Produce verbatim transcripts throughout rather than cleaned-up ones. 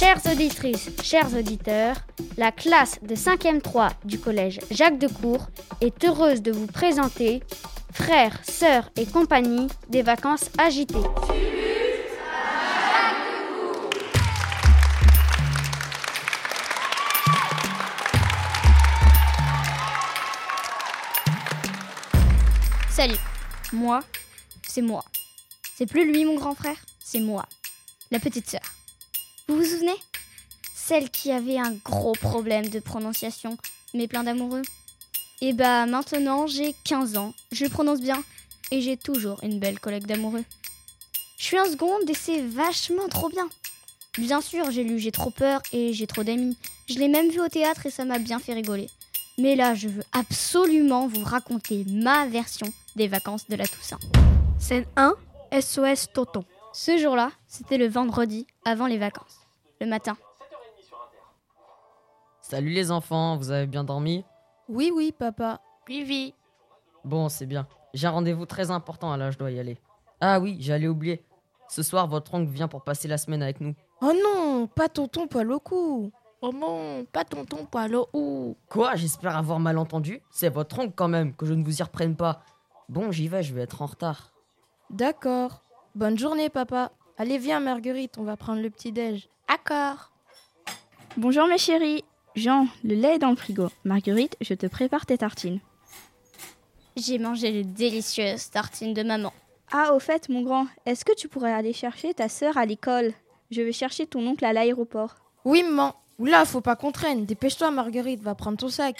Chères auditrices, chers auditeurs, la classe de cinquième trois du collège Jacques Decour est heureuse de vous présenter Frères, sœurs et compagnie des vacances agitées. Salut, moi, c'est moi. C'est plus lui mon grand frère, c'est moi, la petite sœur. Vous vous souvenez ? Celle qui avait un gros problème de prononciation, mais plein d'amoureux. Et bah maintenant j'ai quinze ans, je le prononce bien, et j'ai toujours une belle collègue d'amoureux. Je suis en seconde et c'est vachement trop bien. Bien sûr, j'ai lu J'ai trop peur et J'ai trop d'amis. Je l'ai même vu au théâtre et ça m'a bien fait rigoler. Mais là, je veux absolument vous raconter ma version des vacances de la Toussaint. Scène un, S O S Tonton. Ce jour-là, c'était le vendredi avant les vacances, le matin. Salut les enfants, vous avez bien dormi ? Oui, oui, papa. Oui, oui. Bon, c'est bien. J'ai un rendez-vous très important, là, je dois y aller. Ah oui, j'allais oublier. Ce soir, votre oncle vient pour passer la semaine avec nous. Oh non, pas tonton poil au cou. Oh non, pas tonton poil au cou. Quoi ? J'espère avoir mal entendu. C'est votre oncle quand même, que je ne vous y reprenne pas. Bon, j'y vais, je vais être en retard. D'accord. Bonne journée, papa. Allez, viens, Marguerite, on va prendre le petit-déj. D'accord. Bonjour mes chéris. Jean, le lait est dans le frigo. Marguerite, je te prépare tes tartines. J'ai mangé les délicieuses tartines de maman. Ah, au fait, mon grand, est-ce que tu pourrais aller chercher ta sœur à l'école ? Je vais chercher ton oncle à l'aéroport. Oui, maman. Oula, faut pas qu'on traîne. Dépêche-toi, Marguerite, va prendre ton sac.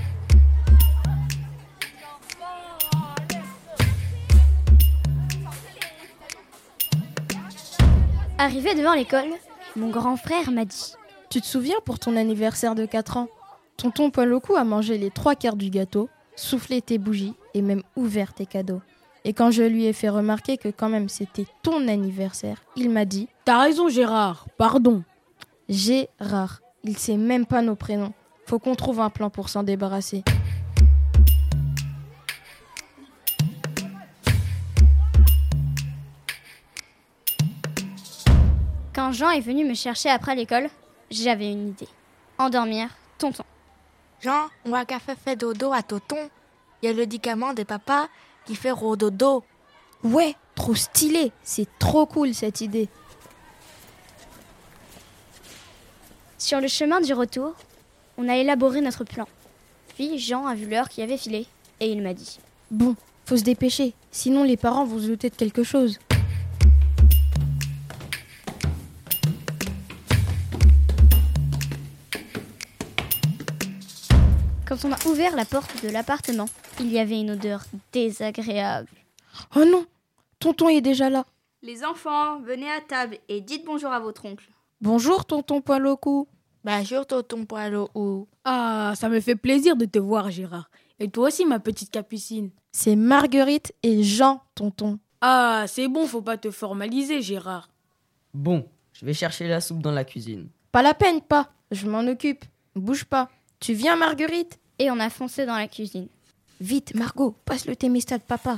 Arrivé devant l'école, mon grand frère m'a dit « Tu te souviens pour ton anniversaire de quatre ans ? Tonton poil au cou a mangé les trois quarts du gâteau, soufflé tes bougies et même ouvert tes cadeaux. Et quand je lui ai fait remarquer que quand même c'était ton anniversaire, il m'a dit « T'as raison Gérard, pardon. » Gérard, il sait même pas nos prénoms. Faut qu'on trouve un plan pour s'en débarrasser. Quand Jean est venu me chercher après l'école, j'avais une idée. Endormir tonton. Jean, on va qu'à faire faire dodo à tonton. Il y a le médicament de papa qui fait rododo. Ouais, trop stylé. C'est trop cool cette idée. Sur le chemin du retour, on a élaboré notre plan. Puis Jean a vu l'heure qui avait filé et il m'a dit « Bon, faut se dépêcher, sinon les parents vont se douter de quelque chose. » Quand on a ouvert la porte de l'appartement, il y avait une odeur désagréable. Oh non, tonton est déjà là. Les enfants, venez à table et dites bonjour à votre oncle. Bonjour, tonton poil au cou. Bonjour, tonton poil au cou. Ah, ça me fait plaisir de te voir Gérard. Et toi aussi ma petite Capucine. C'est Marguerite et Jean, tonton. Ah, c'est bon, faut pas te formaliser Gérard. Bon, je vais chercher la soupe dans la cuisine. Pas la peine, pas. Je m'en occupe. Bouge pas. Tu viens, Marguerite ? Et on a foncé dans la cuisine. Vite, Margot, passe le thermostat de papa.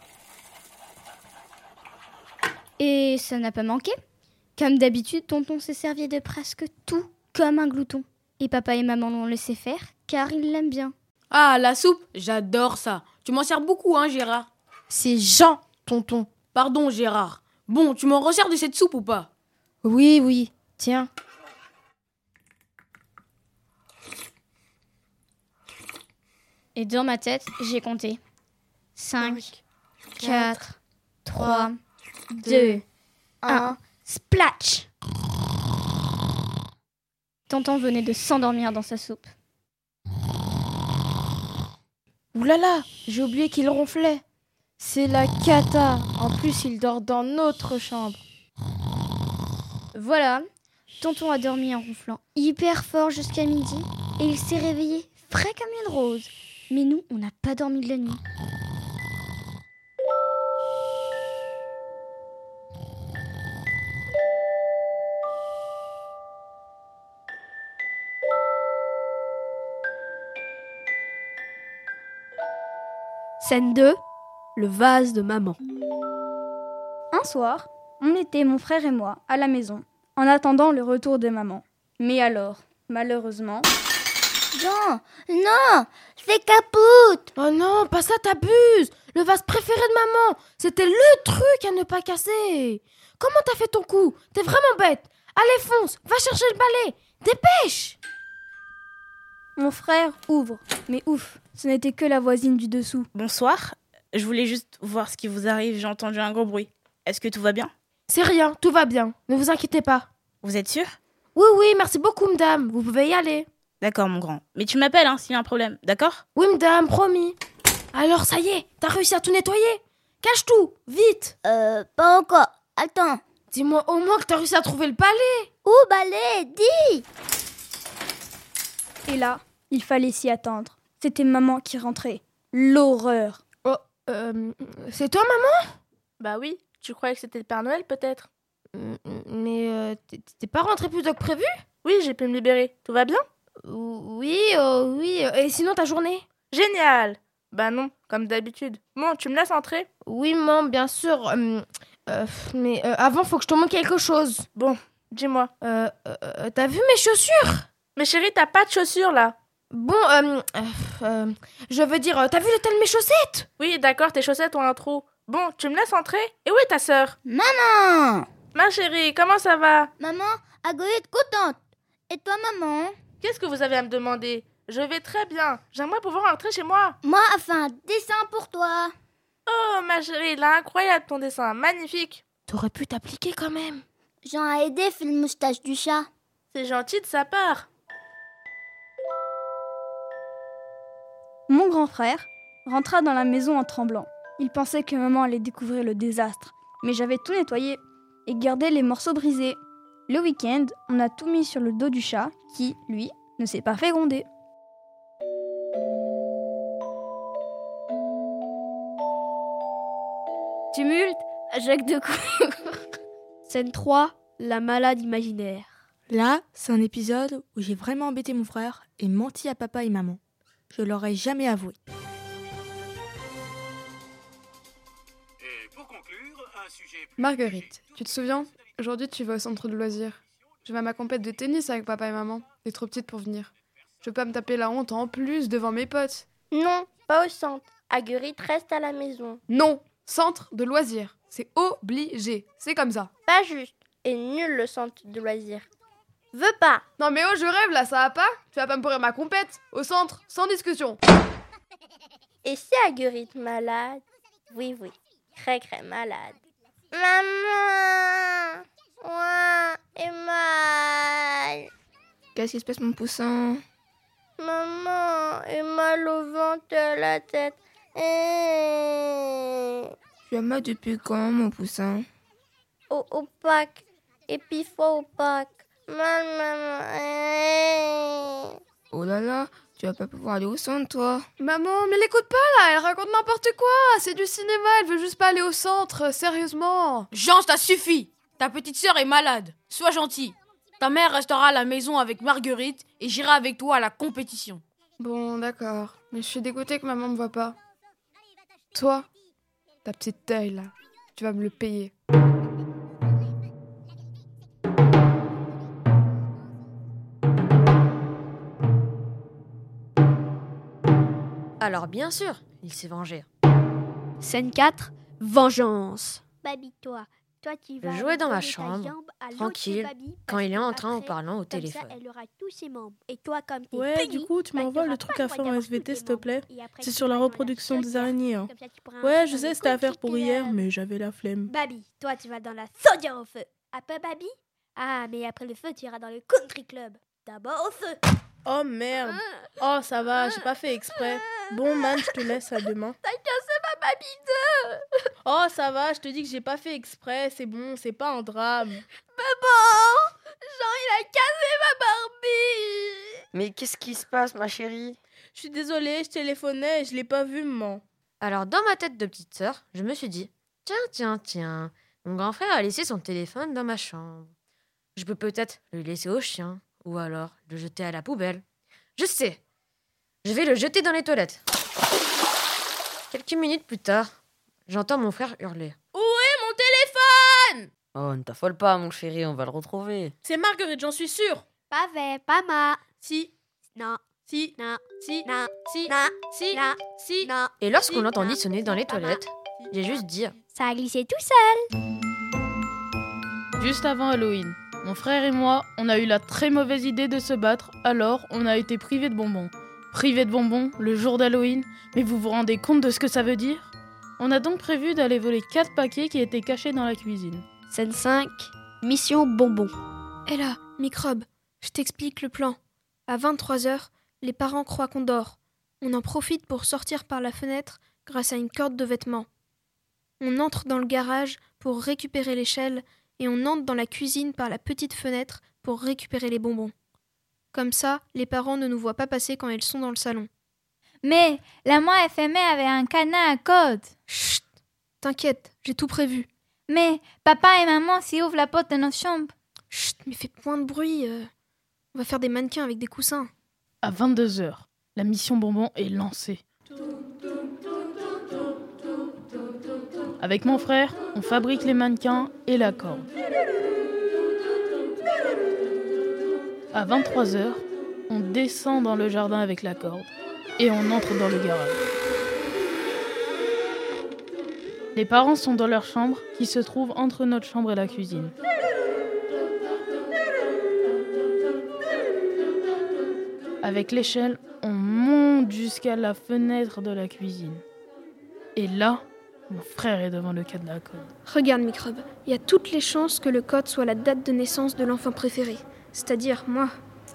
Et ça n'a pas manqué. Comme d'habitude, tonton s'est servi de presque tout comme un glouton. Et papa et maman l'ont laissé faire car ils l'aiment bien. Ah, la soupe, j'adore ça. Tu m'en sers beaucoup, hein Gérard ? C'est Jean, tonton. Pardon Gérard. Bon, tu m'en resserres de cette soupe ou pas ? Oui, oui. Tiens. Et dans ma tête, j'ai compté. cinq, quatre, trois, deux, un, splatch! Tonton venait de s'endormir dans sa soupe. Oulala, j'ai oublié qu'il ronflait. C'est la cata. En plus, il dort dans notre chambre. Voilà, tonton a dormi en ronflant hyper fort jusqu'à midi et il s'est réveillé frais comme une rose. Mais nous, on n'a pas dormi de la nuit. Scène deux, le vase de maman. Un soir, on était, mon frère et moi, à la maison, en attendant le retour de maman. Mais alors, malheureusement... Jean, non, c'est capote. Oh non, pas ça, t'abuses. Le vase préféré de maman, c'était le truc à ne pas casser. Comment t'as fait ton coup? T'es vraiment bête. Allez, fonce, va chercher le balai. Dépêche. Mon frère ouvre. Mais ouf, ce n'était que la voisine du dessous. Bonsoir, je voulais juste voir ce qui vous arrive, j'ai entendu un gros bruit. Est-ce que tout va bien? C'est rien, tout va bien. Ne vous inquiétez pas. Vous êtes sûr? Oui, oui, merci beaucoup, madame. Vous pouvez y aller. D'accord, mon grand. Mais tu m'appelles hein, s'il y a un problème, d'accord? Oui, madame, promis. Alors, ça y est, t'as réussi à tout nettoyer? Cache tout, vite. Euh, pas encore. Attends. Dis-moi au moins que t'as réussi à trouver le balai. Où balai? Dis. Et là, il fallait s'y attendre. C'était maman qui rentrait. L'horreur. Oh, euh, c'est toi, maman? Bah oui, tu croyais que c'était le Père Noël peut-être? Mais euh, t'es t'es pas rentrée plus tôt que prévu? Oui, j'ai pu me libérer. Tout va bien? Oui, oh, oui. Et sinon, ta journée? Génial! Bah non, comme d'habitude. Bon, tu me laisses entrer? Oui, maman, bien sûr. Euh, euh, mais euh, avant, faut que je te montre quelque chose. Bon, dis-moi. Euh, euh, t'as vu mes chaussures? Mais chérie, t'as pas de chaussures là. Bon, euh, euh, euh, je veux dire, t'as vu l'état de mes chaussettes? Oui, d'accord, tes chaussettes ont un trou. Bon, tu me laisses entrer? Et où est ta sœur? Maman! Ma chérie, comment ça va? Maman, Agoye est contente. Et toi, maman? Qu'est-ce que vous avez à me demander? Je vais très bien. J'aimerais pouvoir rentrer chez moi. Moi, a fait un dessin pour toi. Oh, ma chérie, il est incroyable ton dessin. Magnifique. T'aurais pu t'appliquer quand même. Jean a aidé, fait le moustache du chat. C'est gentil de sa part. Mon grand frère rentra dans la maison en tremblant. Il pensait que maman allait découvrir le désastre. Mais j'avais tout nettoyé et gardé les morceaux brisés. Le week-end, on a tout mis sur le dos du chat qui, lui, ne s'est pas fait gronder. Tumulte à Jacques de Cour. Scène trois, la malade imaginaire. Là, c'est un épisode où j'ai vraiment embêté mon frère et menti à papa et maman. Je l'aurais jamais avoué. Marguerite, tu te souviens? Aujourd'hui, tu vas au centre de loisirs. Je vais à ma compète de tennis avec papa et maman. T'es trop petite pour venir. Je veux pas me taper la honte en plus devant mes potes. Non, pas au centre. Aguerite reste à la maison. Non, centre de loisirs. C'est obligé. C'est comme ça. Pas juste. Et nul le centre de loisirs. Veux pas. Non mais oh, je rêve là, ça va pas? Tu vas pas me pourrir ma compète? Au centre, sans discussion. Et c'est Aguerite malade? Oui, oui. Très, très malade. Maman! Ouais, et mal. Qu'est-ce qui se passe, mon poussin? Maman, et mal au ventre et à la tête. Et... Tu as mal depuis quand, mon poussin? Au, au Pâques. Et puis fois au Pâques. Mal, maman. Et... Oh là là, tu vas pas pouvoir aller au centre, toi. Maman, mais l'écoute pas là, elle raconte n'importe quoi. C'est du cinéma, elle veut juste pas aller au centre, sérieusement. Jean, ça suffit. Ta petite sœur est malade. Sois gentil. Ta mère restera à la maison avec Marguerite et j'irai avec toi à la compétition. Bon, d'accord. Mais je suis dégoûtée que maman me voit pas. Toi, ta petite taille là, tu vas me le payer. Alors bien sûr, il s'est vengé. Scène quatre, vengeance. Babi, toi, toi tu vas Je jouais dans ma donner ta chambre, jambe à l'autre tranquille, Babi, quand parce il est que en train en après, parlant au comme téléphone. Ça, elle aura tous ses membres. Et toi, comme t'es Ouais, puni, du coup, tu bah, m'envoies t'auras le truc pas à le droit faire en d'avoir S V T, tous s'il tes te plaît. membres. Et après, C'est tu sur la vas dans reproduction des seule araignées. Hein. Comme ça, tu pourras Ouais, entrer je dans sais, le c'était à faire pour Country hier, Club. mais j'avais la flemme. Babi, toi, tu vas dans la soda au feu. Après Babi? Ah, mais après le feu, tu iras dans le country club. D'abord au feu. Oh merde. Oh, ça va, j'ai pas fait exprès. Bon, man, je te laisse à demain. T'as cassé ma Babi deux. Oh, ça va, je te dis que j'ai pas fait exprès. C'est bon, c'est pas un drame. Maman, Jean, il a cassé ma Barbie. Mais qu'est-ce qui se passe, ma chérie? Je suis désolée, je téléphonais et je l'ai pas vu, maman. Alors, dans ma tête de petite sœur, je me suis dit, tiens, tiens, tiens, mon grand frère a laissé son téléphone dans ma chambre. Je peux peut-être le laisser au chien, ou alors le jeter à la poubelle. Je sais, je vais le jeter dans les toilettes. Quelques minutes plus tard, j'entends mon frère hurler. Où est mon téléphone? Oh, ne t'affole pas, mon chéri, on va le retrouver. C'est Marguerite, j'en suis sûre. Pas vrai, pas ma. Si, Non, si, non, si, non, si, non, si, non, si. non. Et lorsqu'on Si, entendit non. sonner dans les toilettes, j'ai juste dit Ça a glissé tout seul. Juste avant Halloween, mon frère et moi, on a eu la très mauvaise idée de se battre, alors on a été privés de bonbons. Privés de bonbons, le jour d'Halloween, mais vous vous rendez compte de ce que ça veut dire ? On a donc prévu d'aller voler quatre paquets qui étaient cachés dans la cuisine. Scène cinq, mission bonbon. Hé là, microbe, je t'explique le plan. À vingt-trois heures, les parents croient qu'on dort. On en profite pour sortir par la fenêtre grâce à une corde de vêtements. On entre dans le garage pour récupérer l'échelle et on entre dans la cuisine par la petite fenêtre pour récupérer les bonbons. Comme ça, les parents ne nous voient pas passer quand ils sont dans le salon. Mais la main F M avait un cadenas à code. Chut, t'inquiète, j'ai tout prévu. Mais papa et maman s'y ouvrent la porte de notre chambre. Chut, mais fais point de bruit. euh. On va faire des mannequins avec des coussins. À vingt-deux heures, la mission bonbon est lancée. Avec mon frère, on fabrique les mannequins et la corde. À vingt-trois heures, on descend dans le jardin avec la corde et on entre dans le garage. Les parents sont dans leur chambre qui se trouve entre notre chambre et la cuisine. Avec l'échelle, on monte jusqu'à la fenêtre de la cuisine. Et là, mon frère est devant le cadenas à code. Regarde, microbe, il y a toutes les chances que le code soit la date de naissance de l'enfant préféré. C'est-à-dire moi.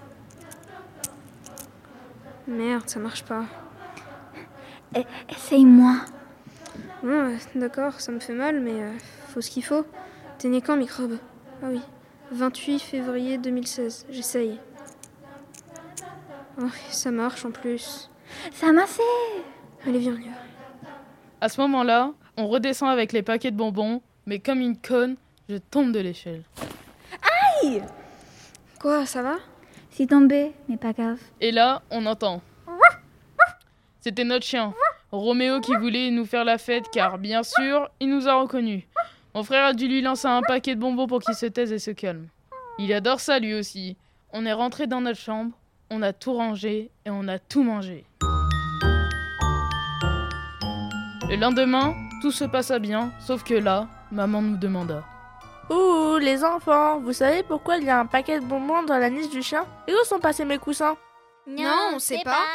Merde, ça marche pas. Eh, essaye-moi. Bon, euh, d'accord, ça me fait mal, mais euh, faut ce qu'il faut. T'es né quand, microbe? Ah oui, vingt-huit février deux mille seize, j'essaye. Oh, ça marche en plus. Ça m'a fait. Allez, viens, viens. À ce moment-là, on redescend avec les paquets de bonbons, mais comme une conne, je tombe de l'échelle. Aïe! Quoi, ça va? C'est tombé, mais pas grave. Et là, on entend. C'était notre chien, Roméo, qui voulait nous faire la fête, car bien sûr, il nous a reconnus. Mon frère a dû lui lancer un paquet de bonbons pour qu'il se taise et se calme. Il adore ça lui aussi. On est rentré dans notre chambre, on a tout rangé et on a tout mangé. Le lendemain, tout se passa bien, sauf que là, maman nous demanda. Ouh, les enfants, vous savez pourquoi il y a un paquet de bonbons dans la niche du chien? Et où sont passés mes coussins? Non, on sait pas.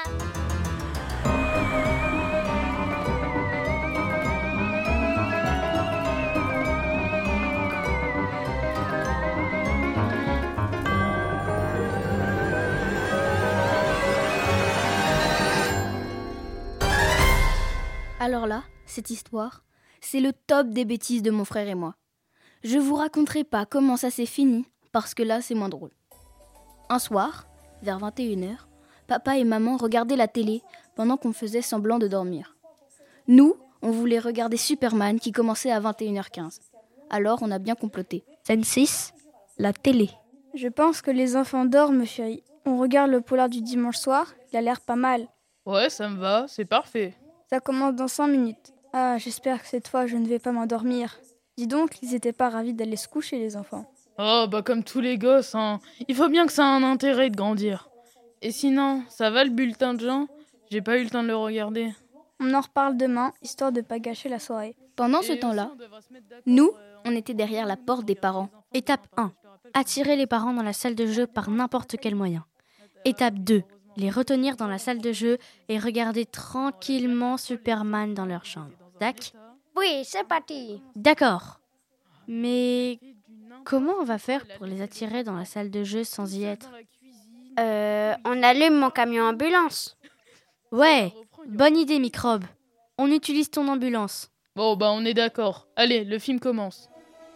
Alors là, cette histoire, c'est le top des bêtises de mon frère et moi. Je vous raconterai pas comment ça s'est fini, parce que là, c'est moins drôle. Un soir, vers vingt et une heures, papa et maman regardaient la télé pendant qu'on faisait semblant de dormir. Nous, on voulait regarder Superman qui commençait à vingt et une heures quinze. Alors, on a bien comploté. Scène six, la télé. Je pense que les enfants dorment, chérie. On regarde le polar du dimanche soir, il a l'air pas mal. Ouais, ça me va, c'est parfait. Ça commence dans cinq minutes. Ah, j'espère que cette fois, je ne vais pas m'endormir. Dis donc, ils étaient pas ravis d'aller se coucher, les enfants. Oh, bah comme tous les gosses, hein. Il faut bien que ça ait un intérêt de grandir. Et sinon, ça va le bulletin de Jean? J'ai pas eu le temps de le regarder. On en reparle demain, histoire de pas gâcher la soirée. Pendant ce temps-là, nous, on était derrière la porte des parents. Étape un. Attirer les parents dans la salle de jeu par n'importe quel moyen. Étape deux. Les retenir dans la salle de jeu et regarder tranquillement Superman dans leur chambre. Tac? Oui, c'est parti. D'accord. Mais comment on va faire pour les attirer dans la salle de jeu sans y être? Euh, on allume mon camion ambulance. Ouais, bonne idée, microbe. On utilise ton ambulance. Bon, bah on est d'accord. Allez, le film commence.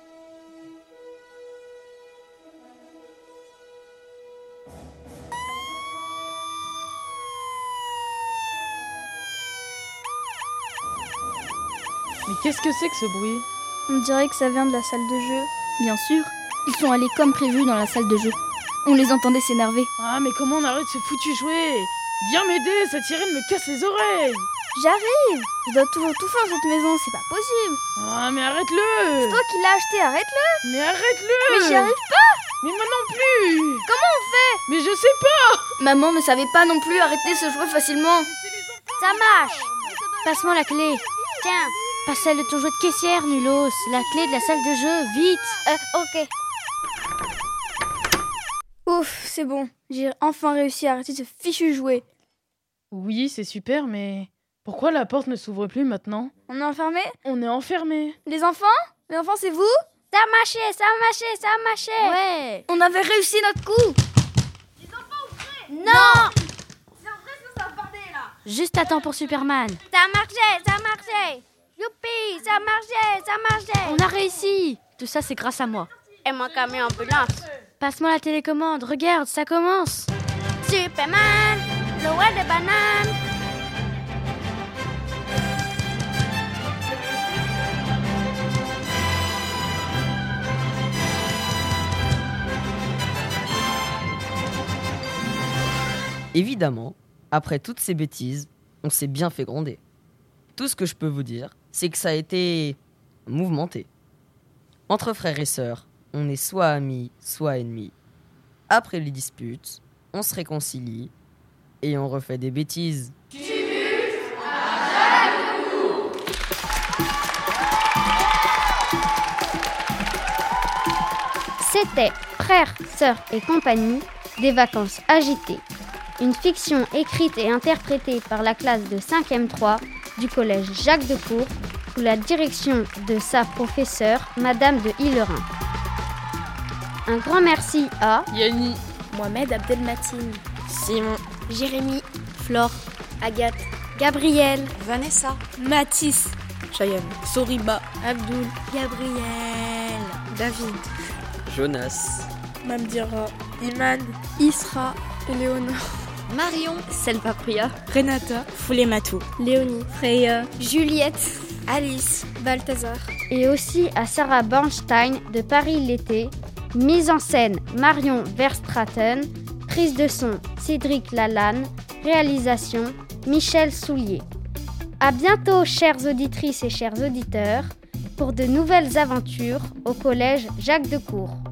Mais qu'est-ce que c'est que ce bruit? On dirait que ça vient de la salle de jeu. Bien sûr, ils sont allés comme prévu dans la salle de jeu. On les entendait s'énerver. Ah, mais comment on arrête ce foutu jouet? Viens m'aider, cette sirène me casse les oreilles. J'arrive. Je dois toujours tout faire dans cette maison, c'est pas possible. Ah, mais arrête-le. C'est toi qui l'as acheté, arrête-le. Mais arrête-le. Mais j'y arrive pas. Mais moi non plus. Comment on fait? Mais je sais pas. Maman ne savait pas non plus arrêter ce jouet facilement. Ça marche. Passe-moi la clé. Tiens. Pas celle de ton jouet de caissière, nulos. La clé de la salle de jeu, vite. Euh, ok. Ouf, c'est bon. J'ai enfin réussi à arrêter ce fichu jouet. Oui, c'est super, mais pourquoi la porte ne s'ouvre plus maintenant? On est enfermé? On est enfermé. Les enfants? Les enfants, c'est vous? Ça a marché, ça a marché, ça a marché. Ouais. On avait réussi notre coup. Les enfants, ouvrez. Non. C'est vrai que ça a bordé là. Juste à temps pour Superman. Ça a marché, ça a marché. Youpi, ça a marché, ça a marché. On a réussi. Tout ça, c'est grâce à moi. Et mon camion ambulance. Passe-moi la télécommande. Regarde, ça commence. Superman, le roi des bananes. Évidemment, après toutes ces bêtises, on s'est bien fait gronder. Tout ce que je peux vous dire, c'est que ça a été mouvementé. Entre frères et sœurs, on est soit amis, soit ennemis. Après les disputes, on se réconcilie et on refait des bêtises. C'était Frères, Sœurs et compagnie, des vacances agitées. Une fiction écrite et interprétée par la classe de cinquième trois du collège Jacques Decour sous la direction de sa professeure, Madame de Hillerin. Un grand merci à Yanni, Mohamed Abdelmatine, Simon, Jérémy, Flore, Agathe, Gabriel, Vanessa, Mathis, Cheyenne, Soriba, Abdoul, Gabriel, David, Jonas, Mamdira, Iman, Isra, Éléonore, Marion, Selva Priya, Renata, Foulematou, Léonie, Freya, Juliette, Alice, Balthazar. et aussi à Sarah Bornstein de Paris l'été. Mise en scène Marion Verstraeten, prise de son Cédric Lalanne, réalisation Michel Soulier. À bientôt, chères auditrices et chers auditeurs, pour de nouvelles aventures au collège Jacques Decour.